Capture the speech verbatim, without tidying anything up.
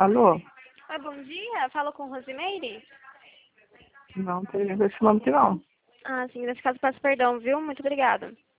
Alô? Oi, bom dia. Falo com Rosimeire? Não tem esse nome aqui não. Ah, sim. Nesse caso, peço perdão, viu? Muito obrigada.